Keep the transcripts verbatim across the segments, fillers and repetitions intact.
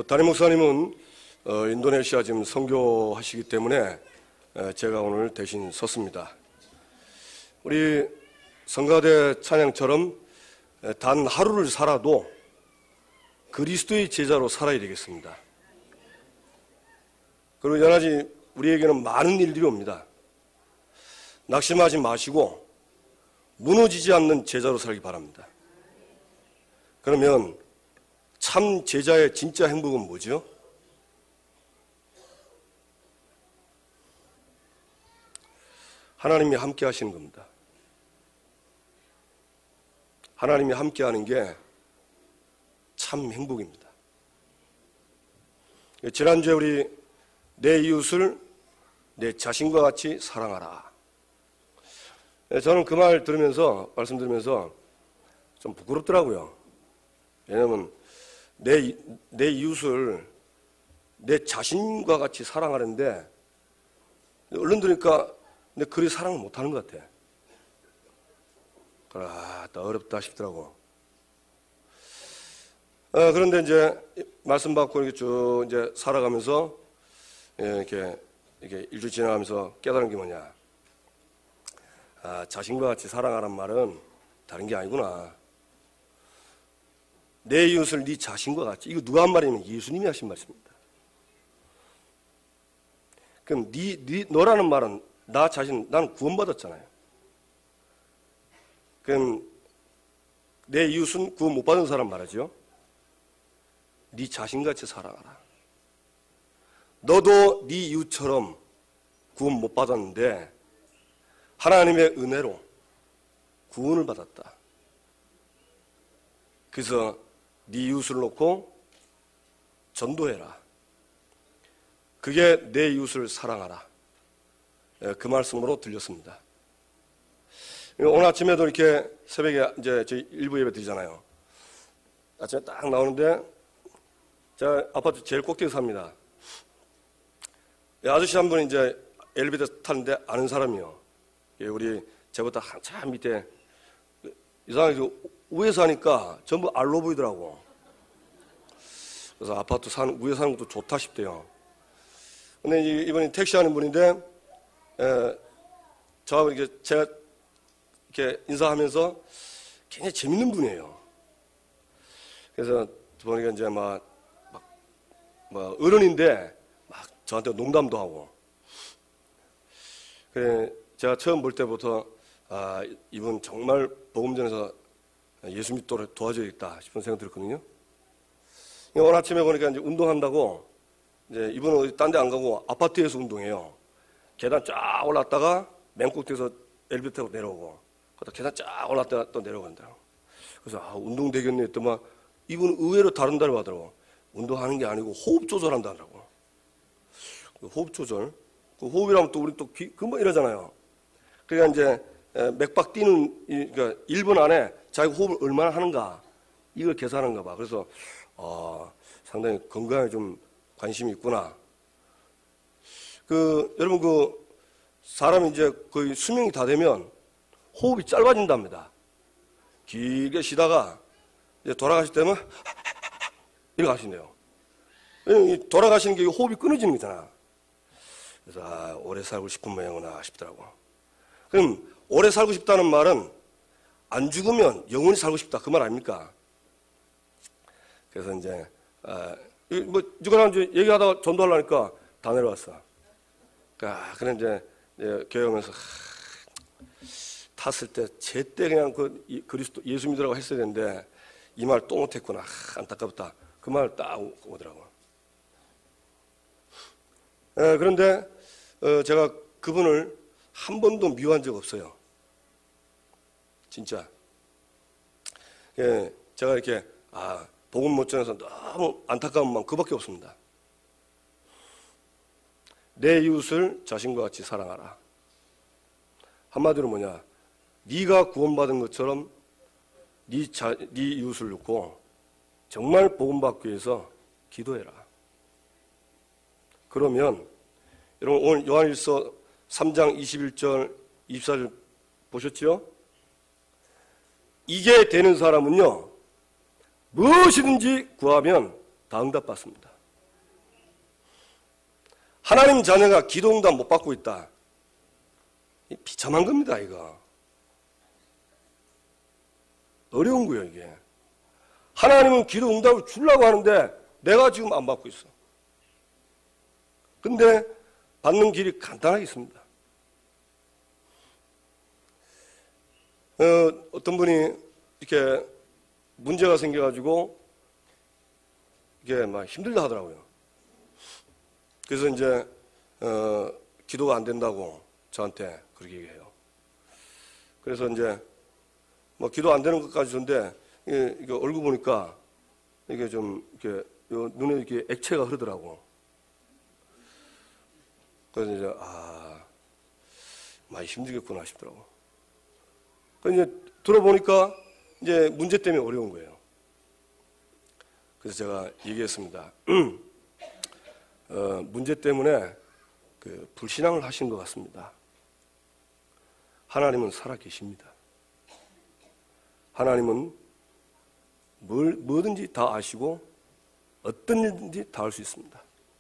담임 목사님은 어, 인도네시아 지금 선교하시기 때문에 에, 제가 오늘 대신 섰습니다. 우리 성가대 찬양처럼 에, 단 하루를 살아도 그리스도의 제자로 살아야 되겠습니다. 그리고 여전히 우리에게는 많은 일들이 옵니다. 낙심하지 마시고 무너지지 않는 제자로 살기 바랍니다. 그러면 참 제자의 진짜 행복은 뭐죠? 하나님이 함께 하시는 겁니다. 하나님이 함께 하는 게 참 행복입니다. 지난주에 우리 내 이웃을 내 자신과 같이 사랑하라. 저는 그 말 들으면서, 말씀 들으면서 좀 부끄럽더라고요. 왜냐면 내, 내 이웃을 내 자신과 같이 사랑하는데 얼른 들으니까 내 그리 사랑을 못하는 것 같아. 아, 또 어렵다 싶더라고. 어, 그런데 이제 말씀 받고 이렇게 쭉 이제 살아가면서 예, 이렇게 이렇게 일주 지나가면서 깨달은 게 뭐냐? 아, 자신과 같이 사랑하란 말은 다른 게 아니구나. 내 이웃을 네 자신과 같이. 이거 누가 한 말이냐면 예수님이 하신 말씀입니다. 그럼 네, 네 너라는 말은 나 자신, 나는 구원받았잖아요. 그럼 내 이웃은 구원 못 받은 사람 말하죠. 네 자신같이 살아가라. 너도 네 이웃처럼 구원 못 받았는데 하나님의 은혜로 구원을 받았다. 그래서 네 이웃을 놓고 전도해라. 그게 내 이웃을 사랑하라. 그 말씀으로 들렸습니다. 오늘 아침에도 이렇게 새벽에 이제 저희 일부 예배 드리잖아요. 아침에 딱 나오는데 제가 아파트 제일 꼭대기 삽니다. 아저씨 한 분이 이제 엘리베이터 타는데 아는 사람이요. 우리 저보다 한참 밑에 이상하게 위에 사니까 전부 알로 보이더라고. 그래서 아파트 사는, 위에 사는 것도 좋다 싶대요. 근데 이번에 택시 하는 분인데 에, 저하고 이렇게 제가 이렇게 인사하면서 굉장히 재밌는 분이에요. 그래서 보니까 이제 막, 막, 막 어른인데 막 저한테 농담도 하고. 그래 제가 처음 볼 때부터 아, 이분 정말 복음전에서 예수 믿도록 도와줘야겠다 싶은 생각 들었거든요. 오늘 아침에 보니까 이제 운동한다고 이제 이분은 어디 딴 데 안 가고 아파트에서 운동해요. 계단 쫙 올랐다가 맨 꼭대기에서 엘리베이터 타고 내려오고, 그러다 계단 쫙 올랐다가 또 내려간다. 그래서 아, 운동 되겠네 했더만 이분은 의외로 다른다고 하더라고. 운동하는 게 아니고 호흡 조절한다더라고. 호흡 조절. 그 호흡이라면 또 우리 또 귀, 금방 이러잖아요. 그러니까 이제 맥박 뛰는, 그러니까 일 분 안에 자기 호흡을 얼마나 하는가 이걸 계산하는가 봐. 그래서 어, 상당히 건강에 좀 관심이 있구나. 그 여러분 그 사람이 이제 거의 수명이 다 되면 호흡이 짧아진답니다. 길게 쉬다가 이제 돌아가실 때면 이렇게 하신대요. 왜냐면 돌아가시는 게 호흡이 끊어지는 거잖아. 그래서 아, 오래 살고 싶은 모양이구나 싶더라고. 그럼 오래 살고 싶다는 말은 안 죽으면 영원히 살고 싶다 그 말 아닙니까? 그래서 이제 아, 뭐 누구랑 이제 얘기하다가 전도하려니까 다 내려왔어. 그러니까 그래 이제, 이제 교회 오면서 하, 탔을 때 제때 그냥 그 그리스도 예수 믿으라고 했어야 되는데 이 말 또 못했구나. 하, 안타깝다. 그 말 딱 오더라고. 에, 그런데 어, 제가 그분을 한 번도 미워한 적 없어요. 진짜. 예, 제가 이렇게 아 복음 못 전해서 너무 안타까운 마음 그밖에 없습니다. 내 이웃을 자신과 같이 사랑하라. 한마디로 뭐냐? 네가 구원받은 것처럼 네, 자, 네 이웃을 놓고 정말 복음받기 위해서 기도해라. 그러면 여러분 오늘 요한일서 삼 장 이십일 절 이십사 절 보셨죠? 이게 되는 사람은요 무엇이든지 구하면 다 응답받습니다. 하나님 자녀가 기도응답 못 받고 있다. 비참한 겁니다, 이거. 어려운 거예요, 이게. 하나님은 기도응답을 주려고 하는데 내가 지금 안 받고 있어. 근데 받는 길이 간단하게 있습니다. 어, 어떤 분이 이렇게 문제가 생겨가지고 이게 막 힘들다 하더라고요. 그래서 이제 어, 기도가 안 된다고 저한테 그렇게 얘기해요. 그래서 이제 뭐 기도 안 되는 것까지 좋은데 이게, 이게 얼굴 보니까 이게 좀 이렇게 요 눈에 이렇게 액체가 흐르더라고. 그래서 이제 아 많이 힘들겠구나 싶더라고. 그래서 이제 들어보니까 이제 문제 때문에 어려운 거예요. 그래서 제가 얘기했습니다. 어, 문제 때문에 그 불신앙을 하신 것 같습니다. 하나님은 살아 계십니다. 하나님은 뭘, 뭐든지 다 아시고 어떤 일든지 다 할 수 있습니다.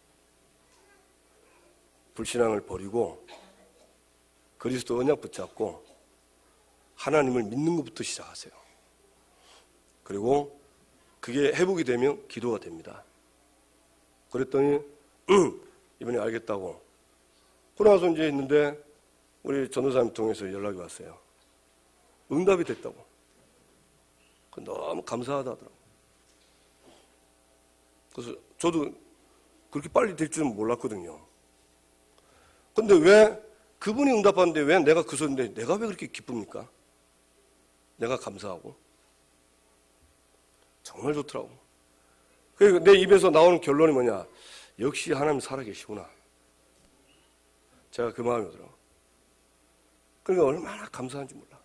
불신앙을 버리고 그리스도 언약 붙잡고 하나님을 믿는 것부터 시작하세요. 그리고 그게 회복이 되면 기도가 됩니다. 그랬더니 이번에 알겠다고. 그러고 나서 이제 있는데 우리 전도사님 통해서 연락이 왔어요. 응답이 됐다고. 너무 감사하다 하더라고. 그래서 저도 그렇게 빨리 될 줄은 몰랐거든요. 근데 왜 그분이 응답하는데 왜 내가 그 소리인데 내가 왜 그렇게 기쁩니까? 내가 감사하고. 정말 좋더라고. 그리고 내 입에서 나오는 결론이 뭐냐? 역시 하나님 살아계시구나. 제가 그 마음이 오더라고. 그러니까 얼마나 감사한지 몰라.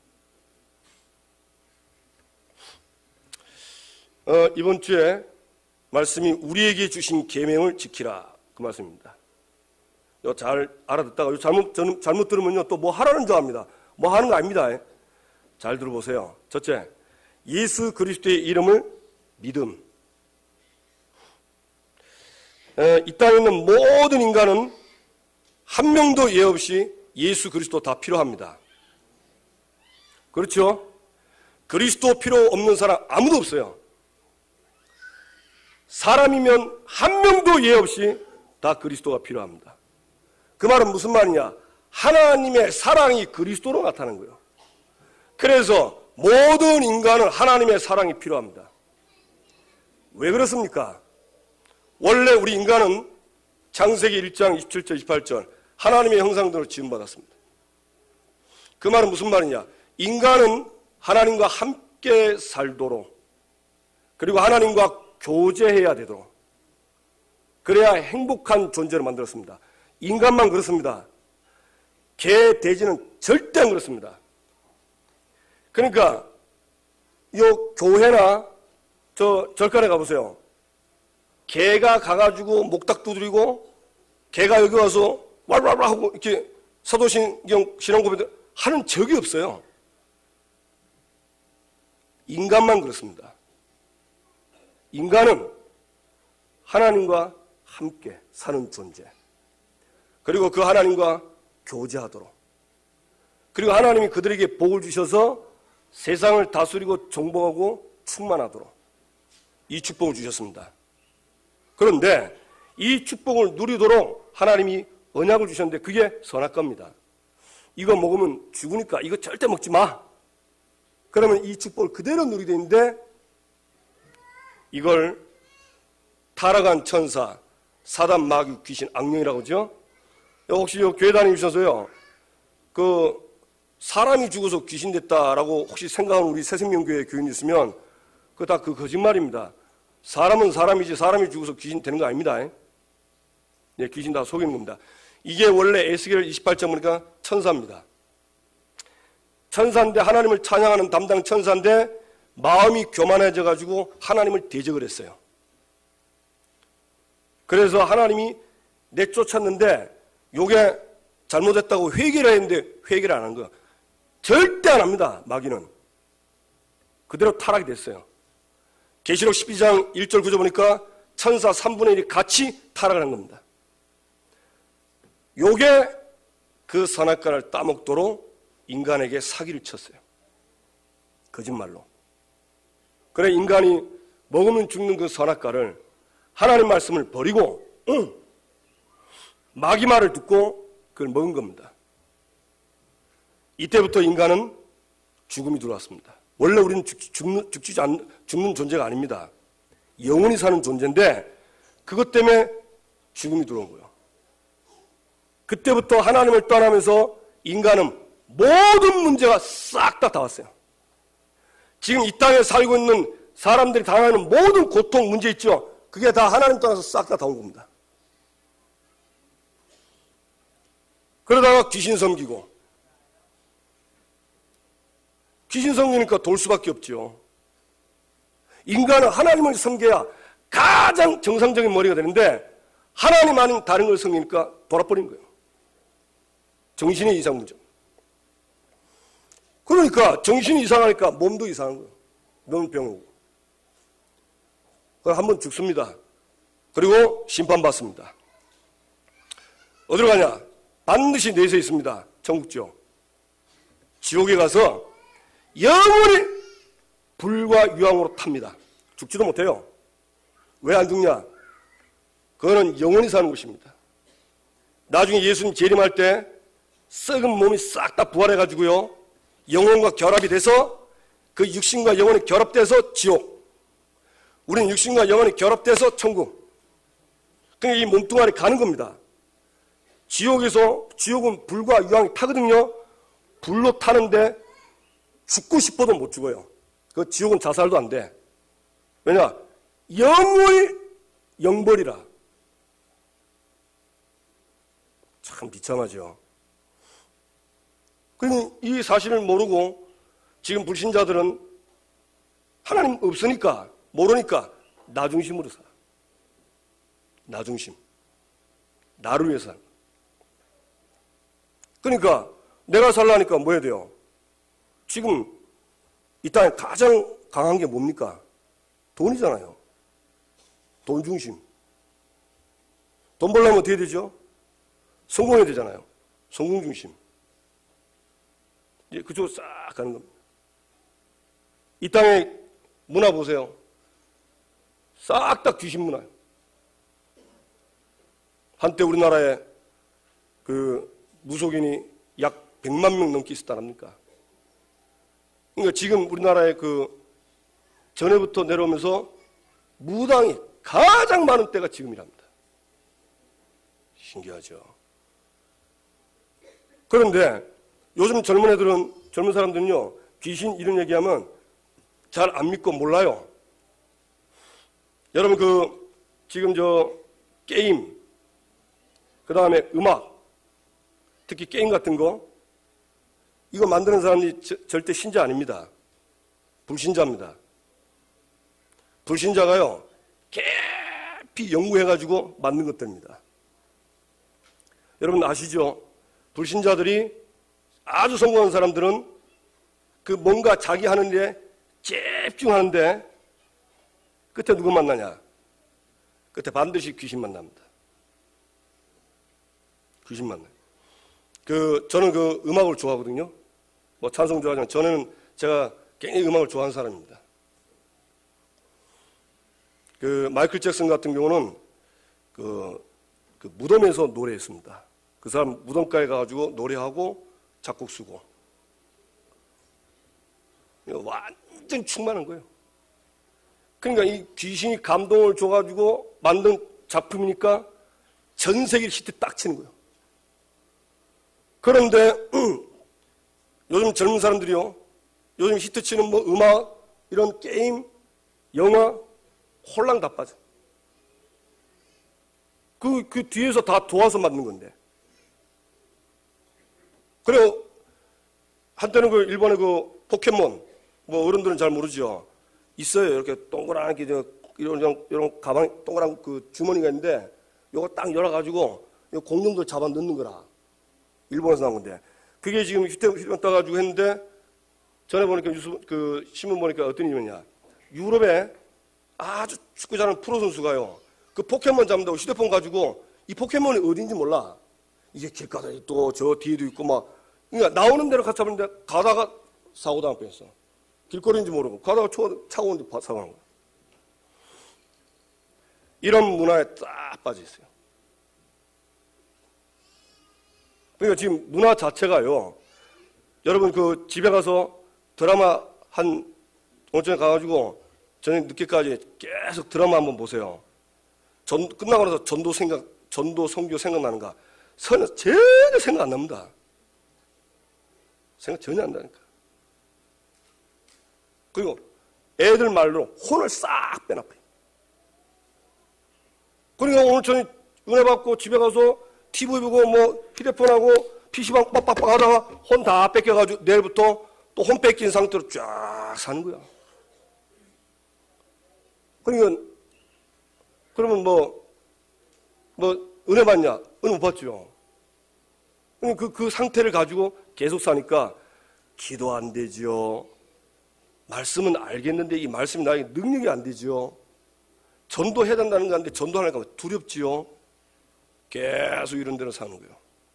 어, 이번 주에 말씀이 우리에게 주신 계명을 지키라. 그 말씀입니다. 이거 잘 알아듣다가 잘못, 저는 잘못 들으면요 또 뭐 하라는 줄 압니다. 뭐 하는 거 아닙니다. 잘 들어보세요. 첫째, 예수 그리스도의 이름을 믿음. 에, 이 땅에 있는 모든 인간은 한 명도 예 없이 예수 그리스도 다 필요합니다. 그렇죠? 그리스도 필요 없는 사람 아무도 없어요. 사람이면 한 명도 예 없이 다 그리스도가 필요합니다. 그 말은 무슨 말이냐? 하나님의 사랑이 그리스도로 나타나는 거예요. 그래서 모든 인간은 하나님의 사랑이 필요합니다. 왜 그렇습니까? 원래 우리 인간은 창세기 일 장 이십칠 절 이십팔 절 하나님의 형상대로 지음받았습니다. 그 말은 무슨 말이냐? 인간은 하나님과 함께 살도록 그리고 하나님과 교제해야 되도록 그래야 행복한 존재를 만들었습니다. 인간만 그렇습니다. 개, 돼지는 절대 안 그렇습니다. 그러니까 요 교회나 저 절간에 가보세요. 개가 가가지고 목탁 두드리고 개가 여기 와서 왈왈왈 하고 이렇게 사도신경 신앙고백 하는 적이 없어요. 인간만 그렇습니다. 인간은 하나님과 함께 사는 존재. 그리고 그 하나님과 교제하도록. 그리고 하나님이 그들에게 복을 주셔서 세상을 다스리고 정복하고 충만하도록 이 축복을 주셨습니다. 그런데 이 축복을 누리도록 하나님이 언약을 주셨는데 그게 선악과입니다. 이거 먹으면 죽으니까 이거 절대 먹지 마. 그러면 이 축복을 그대로 누리게 되는데 이걸 타락한 천사, 사단, 마귀, 귀신, 악령이라고 하죠. 혹시 교회 다니셔서요, 그 사람이 죽어서 귀신 됐다라고 혹시 생각하는 우리 새생명교회 교인 있으면 그거 다 그 거짓말입니다. 사람은 사람이지 사람이 죽어서 귀신 되는 거 아닙니다. 예, 귀신 다 속이는 겁니다. 이게 원래 에스겔 이십팔 장 보니까 천사입니다. 천사인데 하나님을 찬양하는 담당 천사인데 마음이 교만해져 가지고 하나님을 대적을 했어요. 그래서 하나님이 내쫓았는데 요게 잘못했다고 회개를 했는데 회개를 안 한 거야. 절대 안 합니다. 마귀는. 그대로 타락이 됐어요. 계시록 십이 장 일 절 구 절 보니까 천사 삼분의 일이 같이 타락을 한 겁니다. 요게 그 선악과를 따먹도록 인간에게 사기를 쳤어요. 거짓말로. 그래 인간이 먹으면 죽는 그 선악과를 하나님 말씀을 버리고 응, 마귀 말을 듣고 그걸 먹은 겁니다. 이때부터 인간은 죽음이 들어왔습니다. 원래 우리는 죽, 죽는, 죽지 않, 죽는 존재가 아닙니다. 영원히 사는 존재인데 그것 때문에 죽음이 들어온 거예요. 그때부터 하나님을 떠나면서 인간은 모든 문제가 싹 다 다 왔어요. 지금 이 땅에 살고 있는 사람들이 당하는 모든 고통, 문제 있죠? 그게 다 하나님 떠나서 싹 다 다 온 겁니다. 그러다가 귀신 섬기고 귀신 섬기니까 돌 수밖에 없죠. 인간은 하나님을 섬겨야 가장 정상적인 머리가 되는데 하나님 아닌 다른 걸 섬기니까 돌아버린 거예요. 정신이 이상 문제. 그러니까 정신이 이상하니까 몸도 이상한 거예요. 너무 병이고. 그럼 한번 죽습니다. 그리고 심판받습니다. 어디로 가냐? 반드시 내세 있습니다. 천국죠. 지옥에 가서 영원히 불과 유황으로 탑니다. 죽지도 못해요. 왜 안 죽냐? 그거는 영원히 사는 곳입니다. 나중에 예수님 재림할 때 썩은 몸이 싹 다 부활해가지고요. 영혼과 결합이 돼서 그 육신과 영혼이 결합돼서 지옥. 우리는 육신과 영혼이 결합돼서 천국. 그러니까 이 몸뚱아리 가는 겁니다. 지옥에서, 지옥은 불과 유황이 타거든요. 불로 타는데 죽고 싶어도 못 죽어요. 그 지옥은 자살도 안 돼. 왜냐? 영원히 영벌이라. 참 비참하죠. 그러니 이 사실을 모르고 지금 불신자들은 하나님 없으니까 모르니까 나 중심으로 살아. 나 중심. 나를 위해서 살아. 그러니까 내가 살라니까 뭐 해야 돼요? 지금 이 땅에 가장 강한 게 뭡니까? 돈이잖아요. 돈 중심. 돈 벌려면 어떻게 되죠? 성공해야 되잖아요. 성공 중심. 이제 그쪽으로 싹 가는 겁니다. 이 땅의 문화 보세요. 싹 다 귀신 문화예요. 한때 우리나라에 그 무속인이 약 백만 명 넘게 있었다랍니까? 그러니까 지금 우리나라에 그 전에부터 내려오면서 무당이 가장 많은 때가 지금이랍니다. 신기하죠. 그런데 요즘 젊은 애들은, 젊은 사람들은요, 귀신 이런 얘기하면 잘 안 믿고 몰라요. 여러분 그 지금 저 게임, 그 다음에 음악, 특히 게임 같은 거, 이거 만드는 사람이 저, 절대 신자 아닙니다. 불신자입니다. 불신자가요, 깊이 연구해가지고 만든 것들입니다. 여러분 아시죠? 불신자들이 아주 성공한 사람들은 그 뭔가 자기 하는 일에 집중하는데 끝에 누구 만나냐? 끝에 반드시 귀신 만납니다. 귀신 만나요. 그, 저는 그 음악을 좋아하거든요. 뭐 찬송 좋아하지만 저는 제가 굉장히 음악을 좋아하는 사람입니다. 그 마이클 잭슨 같은 경우는 그, 그 무덤에서 노래했습니다. 그 사람 무덤가에 가가지고 노래하고 작곡 쓰고. 완전 충만한 거예요. 그러니까 이 귀신이 감동을 줘가지고 만든 작품이니까 전 세계 히트 딱 치는 거예요. 그런데 요즘 젊은 사람들이요, 요즘 히트 치는 뭐 음악, 이런 게임, 영화, 홀랑 다 빠져. 그, 그 뒤에서 다 도와서 만든 건데. 그리고 한때는 그 일본의 그 포켓몬, 뭐 어른들은 잘 모르죠. 있어요. 이렇게 동그란 게 이런 이런, 이런 가방 동그란 그 주머니가 있는데 요거 딱 열어가지고 요 공룡들 잡아 넣는 거라. 일본에서 나온 건데 그게 지금 휴대폰 따가지고 했는데 전에 보니까 뉴스 그 신문 보니까 어떤 일이냐. 유럽에 아주 축구 잘하는 프로 선수가요. 그 포켓몬 잡는다고 휴대폰 가지고 이 포켓몬이 어딘지 몰라. 이게 길가닥이 또 저 뒤에도 있고 막, 그러니까 나오는 대로 같이 하는데 가다가 사고 당할 뻔했어. 길거리인지 모르고 가다가 차가 오는데 사고 난 거야. 이런 문화에 딱 빠져 있어요. 그러니까 지금 문화 자체가요. 여러분 그 집에 가서 드라마 한 오전에 가가지고 저녁 늦게까지 계속 드라마 한번 보세요. 전 끝나고 나서 전도 생각, 전도 성교 생각나는가? 전혀 전혀 생각 안 납니다. 생각 전혀 안 나니까. 그리고 애들 말로 혼을 싹 빼놔버려. 그러니까 오늘 저녁 은혜 받고 집에 가서 티비 보고 뭐 휴대폰하고 피시방 빡빡빡 하다가 혼 다 뺏겨가지고 내일부터 또 혼 뺏긴 상태로 쫙 사는 거야. 그러니까 그러면 뭐, 뭐 은혜 받냐? 은혜 못 받죠. 그, 그 상태를 가지고 계속 사니까 기도 안 되지요. 말씀은 알겠는데 이 말씀이 나에게 능력이 안 되지요. 전도해야 된다는 거 같은데 전도하니까 두렵지요. 계속 이런 데로 사는 거예요.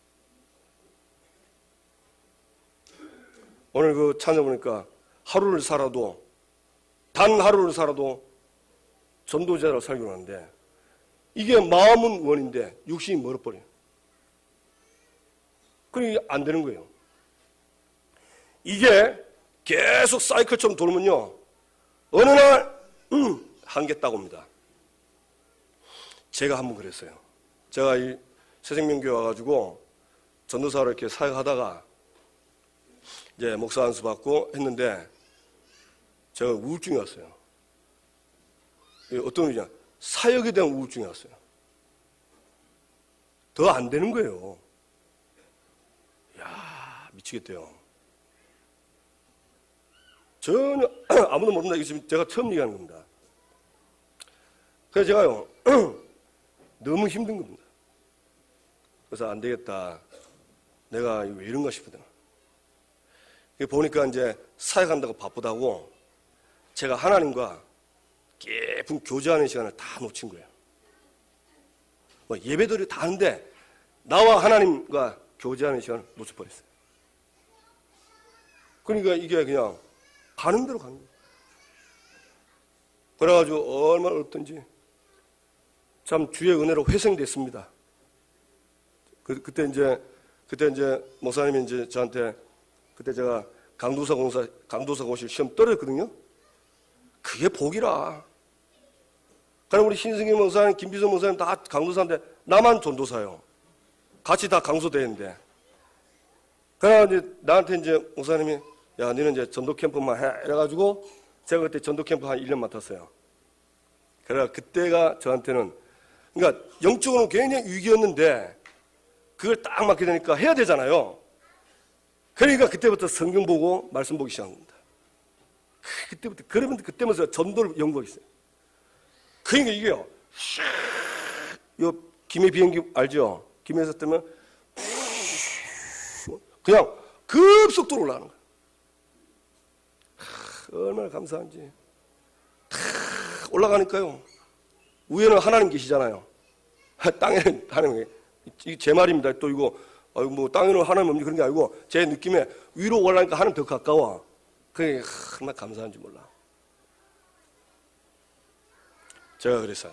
오늘 그 찾아보니까 하루를 살아도 단 하루를 살아도 전도자로 살기로 하는데 이게 마음은 원인데 육신이 멀어버려요. 그러니까 안 되는 거예요. 이게 계속 사이클처럼 돌면요. 어느 날 음, 한계 딱 옵니다. 제가 한번 그랬어요. 제가 이 새생명교회 와가지고 전도사로 이렇게 사역하다가 이제 목사 안수 받고 했는데 제가 우울증이 왔어요. 어떤 의미냐? 사역에 대한 우울증이 왔어요. 더 안 되는 거예요. 이야, 미치겠대요. 전혀 아무도 모른다. 이게 지금 제가 처음 얘기하는 겁니다. 그래서 제가요 너무 힘든 겁니다. 그래서 안 되겠다. 내가 왜 이런가 싶거든. 보니까 이제 사역한다고 바쁘다고 제가 하나님과 깊은 교제하는 시간을 다 놓친 거예요. 뭐 예배들이 다 하는데 나와 하나님과 교제하는 시간을 놓쳐버렸어요. 그러니까 이게 그냥 가는 대로 가는 거예요. 그래가지고 얼마나 어렵던지 참 주의 은혜로 회생됐습니다. 그, 그때 이제 그때 이제 목사님이 이제 저한테 그때 제가 강도사 공사 강도사 공실 시험 떨어졌거든요. 그게 복이라. 그럼 우리 신승기 목사님, 김비서 목사님 다 강도사인데 나만 전도사요. 같이 다 강소대인데. 그래서 이제 나한테 이제 목사님이 야, 너는 이제 전도 캠프만 해. 이래가지고 제가 그때 전도 캠프 한 일 년 맡았어요. 그래서 그때가 저한테는 그러니까 영적으로는 굉장히 위기였는데 그걸 딱 맡게 되니까 해야 되잖아요. 그러니까 그때부터 성경 보고 말씀 보기 시작한 겁니다. 그때부터 그러면 그때부터 전도를 연구했어요. 그러니까 이게요. 요 김해 비행기 알죠? 김해에서 뜨면 그냥 급속도로 올라가는 거예요. 얼마나 감사한지. 올라가니까요. 위에는 하나님 계시잖아요. 땅에는 하나님. 이게 제 말입니다. 또 이거 아이고 뭐 땅에는 하나님 없니 그런 게 아니고 제 느낌에 위로 올라가니까 하나님 더 가까워. 그게 얼마나 감사한지 몰라. 제가 그랬어요.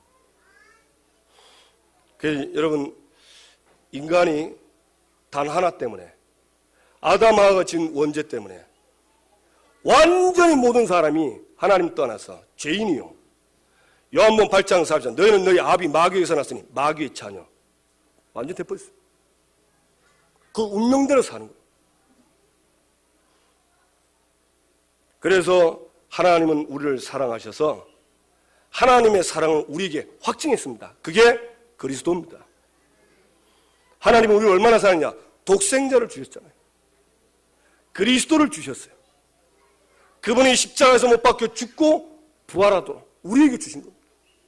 그 여러분 인간이 단 하나 때문에 아담하가 지은 원죄 때문에 완전히 모든 사람이 하나님 떠나서 죄인이요. 요한복음 팔 장 사 절 너희는 너희 아비 마귀에서 났으니 마귀의 자녀. 완전 돼버렸어요. 그 운명대로 사는 거예요. 그래서 하나님은 우리를 사랑하셔서 하나님의 사랑을 우리에게 확증했습니다. 그게 그리스도입니다. 하나님은 우리를 얼마나 사랑했냐? 독생자를 주셨잖아요. 그리스도를 주셨어요. 그분이 십자가에서 못 박혀 죽고 부활하도록 우리에게 주신 겁니다.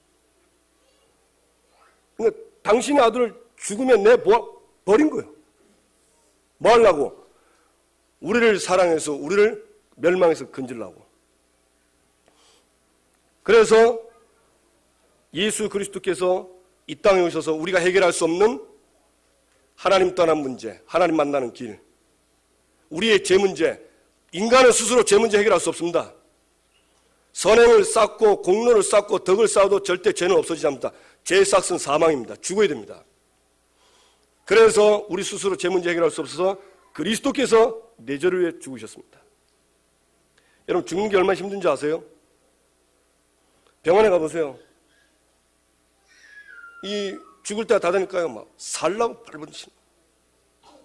그러니까 당신의 아들을 죽으면 내 버린 거예요. 뭐 하려고? 우리를 사랑해서 우리를 멸망해서 건지려고. 그래서 예수 그리스도께서 이 땅에 오셔서 우리가 해결할 수 없는 하나님 떠난 문제, 하나님 만나는 길, 우리의 죄 문제, 인간은 스스로 죄 문제 해결할 수 없습니다. 선행을 쌓고 공로를 쌓고 덕을 쌓아도 절대 죄는 없어지지 않습니다. 죄의 싹은 사망입니다. 죽어야 됩니다. 그래서 우리 스스로 죄 문제 해결할 수 없어서 그리스도께서 내 죄를 위해 죽으셨습니다. 여러분, 죽는 게 얼마나 힘든지 아세요? 병원에 가보세요. 이 죽을 때가 다 되니까요, 막 살라고 발버둥치는 거예요.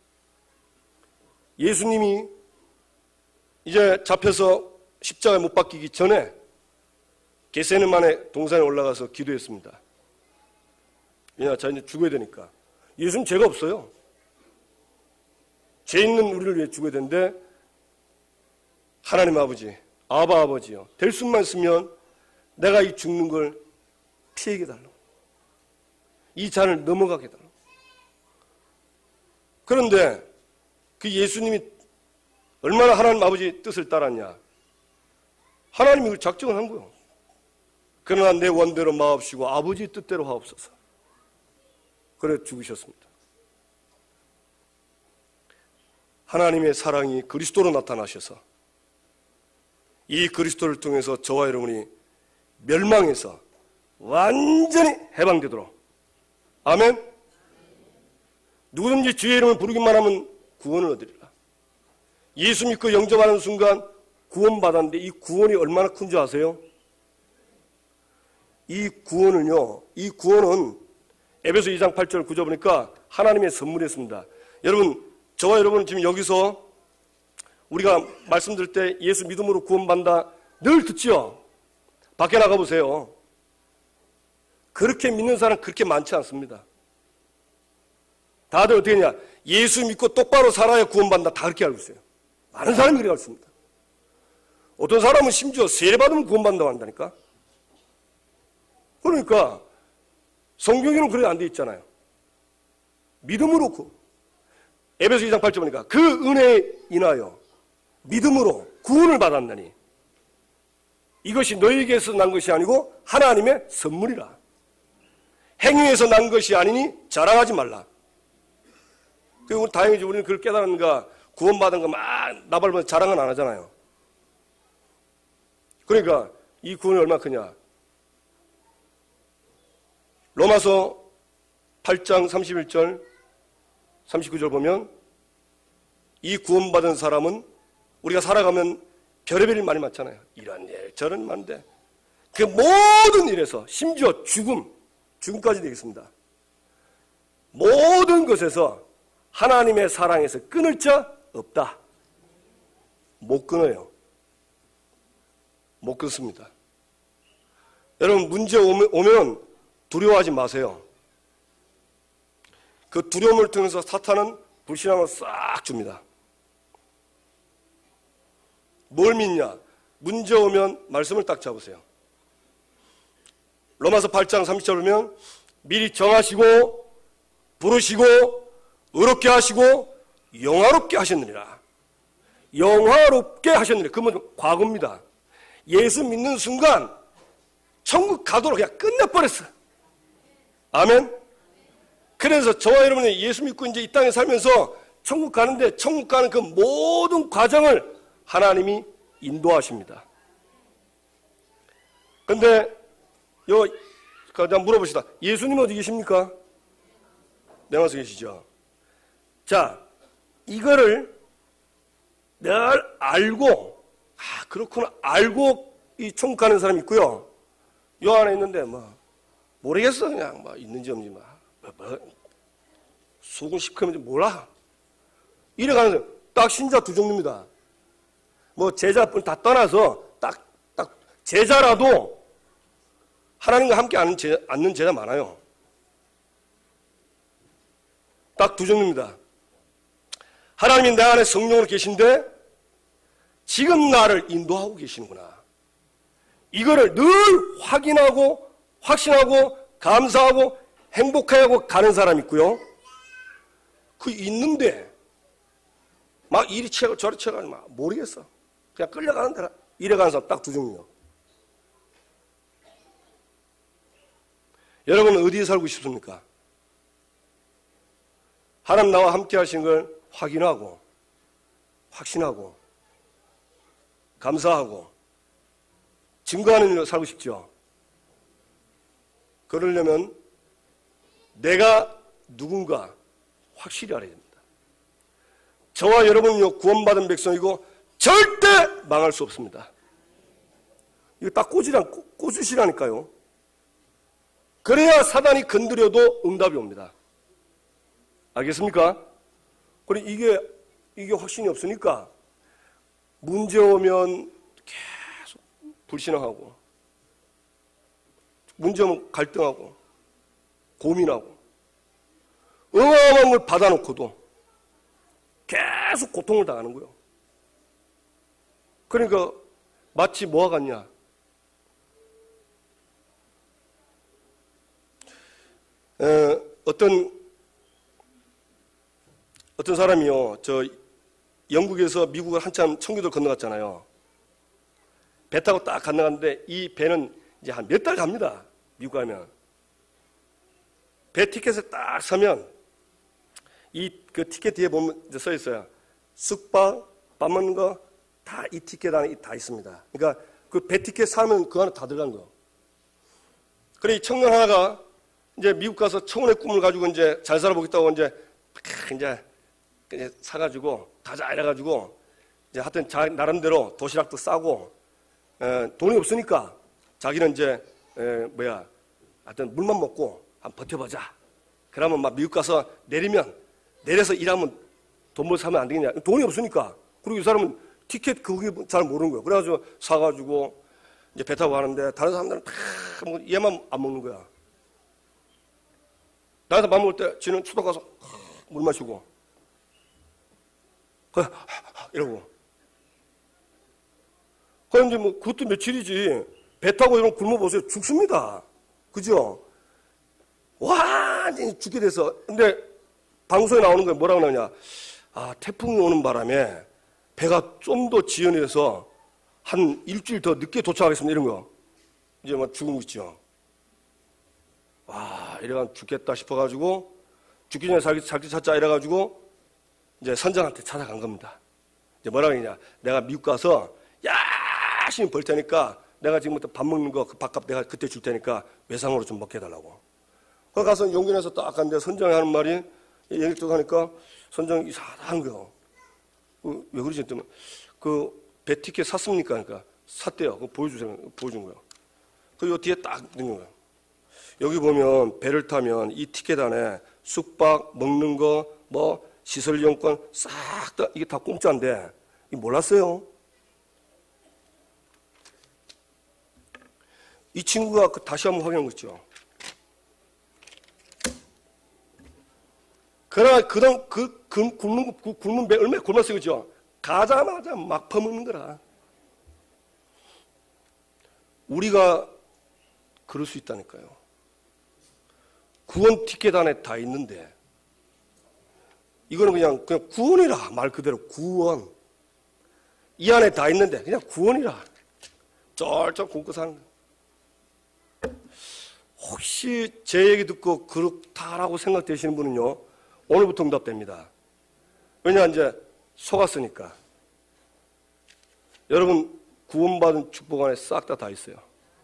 예수님이 이제 잡혀서 십자가에 못 박히기 전에 겟세마네 동산에 올라가서 기도했습니다. 왜냐, 자 이제 죽어야 되니까. 예수는 죄가 없어요. 죄 있는 우리를 위해 죽어야 되는데 하나님 아버지, 아바 아버지요, 될 수만 있으면 내가 이 죽는 걸 피하게 달라고, 이 잔을 넘어가게 달라고. 그런데 그 예수님이 얼마나 하나님 아버지 뜻을 따랐냐. 하나님이 그 작정을 한 거예요. 그러나 내 원대로 마옵시고 아버지 뜻대로 하옵소서. 그래 죽으셨습니다. 하나님의 사랑이 그리스도로 나타나셔서 이 그리스도를 통해서 저와 여러분이 멸망해서 완전히 해방되도록, 아멘. 누구든지 주의 이름을 부르기만 하면 구원을 얻으리라. 예수 믿고 영접하는 순간 구원받았는데 이 구원이 얼마나 큰 줄 아세요? 이 구원은요, 이 구원은 에베소 이 장 팔 절 구 절 보니까 하나님의 선물이었습니다. 여러분, 저와 여러분은 지금 여기서 우리가 말씀드릴 때 예수 믿음으로 구원받는다 늘 듣지요? 밖에 나가보세요. 그렇게 믿는 사람 그렇게 많지 않습니다. 다들 어떻게 했냐? 예수 믿고 똑바로 살아야 구원받는다, 다 그렇게 알고 있어요. 많은 사람이 그렇게 알고 있습니다. 어떤 사람은 심지어 세례 받으면 구원받는다고 한다니까. 그러니까 성경에는 그렇게 안 돼 있잖아요. 믿음으로 구 에베소 이 장 팔 절 보니까 그 은혜에 인하여 믿음으로 구원을 받았나니 이것이 너희에게서 난 것이 아니고 하나님의 선물이라. 행위에서 난 것이 아니니 자랑하지 말라. 그리고 다행히 우리는 그걸 깨달았는가, 구원받은 거 막 나발면 자랑은 안 하잖아요. 그러니까 이 구원이 얼마나 크냐. 로마서 팔 장 삼십일 절 삼십구 절 보면 이 구원받은 사람은 우리가 살아가면 별의별 일 많이 많잖아요. 이런 일 저런 만데 그 모든 일에서 심지어 죽음 죽음까지 되겠습니다. 모든 것에서 하나님의 사랑에서 끊을 자 없다. 못 끊어요. 못 끊습니다. 여러분, 문제 오면, 오면 두려워하지 마세요. 그 두려움을 통해서 사탄은 불신앙을 싹 줍니다. 뭘 믿냐? 문제 오면 말씀을 딱 잡으세요. 로마서 팔 장 삼십 절 보면 미리 정하시고 부르시고 의롭게 하시고 영화롭게 하셨느니라. 영화롭게 하셨느니라. 그건 과거입니다. 예수 믿는 순간 천국 가도록 그냥 끝내버렸어. 아멘. 그래서 저와 여러분이 예수 믿고 이제 이 땅에 살면서 천국 가는데 천국 가는 그 모든 과정을 하나님이 인도하십니다. 근데 요 그냥 물어봅시다. 예수님 어디 계십니까? 내 마음속에 계시죠? 자, 이거를 늘 알고, 아 그렇구나 알고 이 천국 가는 사람이 있고요. 요 안에 있는데 뭐 모르겠어, 그냥 뭐 있는지 없는지 뭐, 뭐, 뭐 속은 시커먼지 몰라. 이래 가는 사람 딱 신자 두 종류입니다. 뭐 제자뿐 다 떠나서 딱 딱 제자라도 하나님과 함께 앉는 제자, 앉는 제자 많아요. 딱 두 종류입니다. 하나님이 내 안에 성령으로 계신데 지금 나를 인도하고 계시는구나. 이거를 늘 확인하고 확신하고 감사하고 행복해하고 가는 사람이 있고요. 그 있는데 막 이리 채고 저리 채가지고 막 모르겠어. 그냥 끌려가는 데라 이래 가는 사람 딱 두 종류. 여러분은 어디에 살고 싶습니까? 하나님 나와 함께 하신 걸 확인하고 확신하고 감사하고 증거하는 일로 살고 싶죠. 그러려면 내가 누군가 확실히 알아야 됩니다. 저와 여러분은요, 구원받은 백성이고 절대 망할 수 없습니다. 이거 딱 꽂으라, 꽂으시라니까요. 그래야 사단이 건드려도 응답이 옵니다. 알겠습니까? 그리고 이게, 이게 확신이 없으니까 문제 오면 계속 불신앙하고, 문제 오면 갈등하고, 고민하고, 어마어마한 걸 받아놓고도 계속 고통을 당하는 거예요. 그러니까 마치 뭐와 같냐? 에, 어떤 어떤 사람이요, 저 영국에서 미국을 한참 청교도를 건너갔잖아요. 배 타고 딱 건너갔는데 이 배는 이제 한 몇 달 갑니다. 미국 가면 배 티켓에 딱 서면 이 그 티켓 뒤에 보면 이제 써 있어요. 숙박, 밥 먹는 거 다 이 티켓 안에 다 있습니다. 그러니까 그 배 티켓 사면 그 안에 다 들어간 거예요. 그래 이 청년 하나가 이제 미국 가서 청혼의 꿈을 가지고 이제 잘 살아보겠다고 이제 이제 그냥 사가지고 가자 이래가지고 이제 하여튼 자 나름대로 도시락도 싸고 에, 돈이 없으니까 자기는 이제 에, 뭐야 하여튼 물만 먹고 한번 버텨보자. 그러면 막 미국 가서 내리면 내려서 일하면 돈 벌 사면 안 되겠냐. 돈이 없으니까. 그리고 이 사람은 티켓 그게 잘 모르는 거야. 그래가지고 사가지고 이제 배 타고 가는데 다른 사람들은 다 얘만 안 먹는 거야. 나한테 밥 먹을 때 지는 추석 가서 물 마시고 그래 이러고 그럼 이제 뭐 그것도 며칠이지. 배 타고 이런 굶어보세요. 죽습니다. 그죠? 완전히 죽게 돼서. 근데 방송에 나오는 거에 뭐라고 나오냐. 아, 태풍이 오는 바람에 배가 좀 더 지연이 돼서 한 일주일 더 늦게 도착하겠습니다. 이런 거. 이제 막 죽은 거 있죠. 와, 이래가 죽겠다 싶어가지고 죽기 전에 살기, 살기 찾자 이래가지고 이제 선장한테 찾아간 겁니다. 이제 뭐라고 했냐. 내가 미국 가서 열심히 벌 테니까 내가 지금부터 밥 먹는 거 그 밥값 내가 그때 줄 테니까 외상으로 좀 먹게 해달라고. 거기 가서 용기 내서 딱 갔는데 선장이 하는 말이 얘기를 또 하니까 선장이 이상한 거예요. 그, 왜 그러지? 했더니 그 배 티켓 샀습니까? 그러니까 샀대요. 그거 보여주세요. 보여준 거예요. 그리고 뒤에 딱 넣는 거예요. 여기 보면 배를 타면 이 티켓 안에 숙박, 먹는 거, 뭐 시설 이용권 싹 다 이게 다 공짜인데 이거 몰랐어요. 이 친구가 그 다시 한번 확인한 거 있죠. 그러나 그동 그, 그 굶는 그 굶는 배 얼마나 굶었어요, 그죠? 가자마자 막 퍼먹는 거라. 우리가 그럴 수 있다니까요. 구원 티켓 안에 다 있는데 이거는 그냥 그냥 구원이라 말 그대로 구원. 이 안에 다 있는데 그냥 구원이라 쩔쩔 굶고 사는 거예요. 혹시 제 얘기 듣고 그렇다라고 생각되시는 분은요, 오늘부터 응답됩니다. 왜냐, 이제 속았으니까. 여러분, 구원받은 축복 안에 싹 다 다 있어요.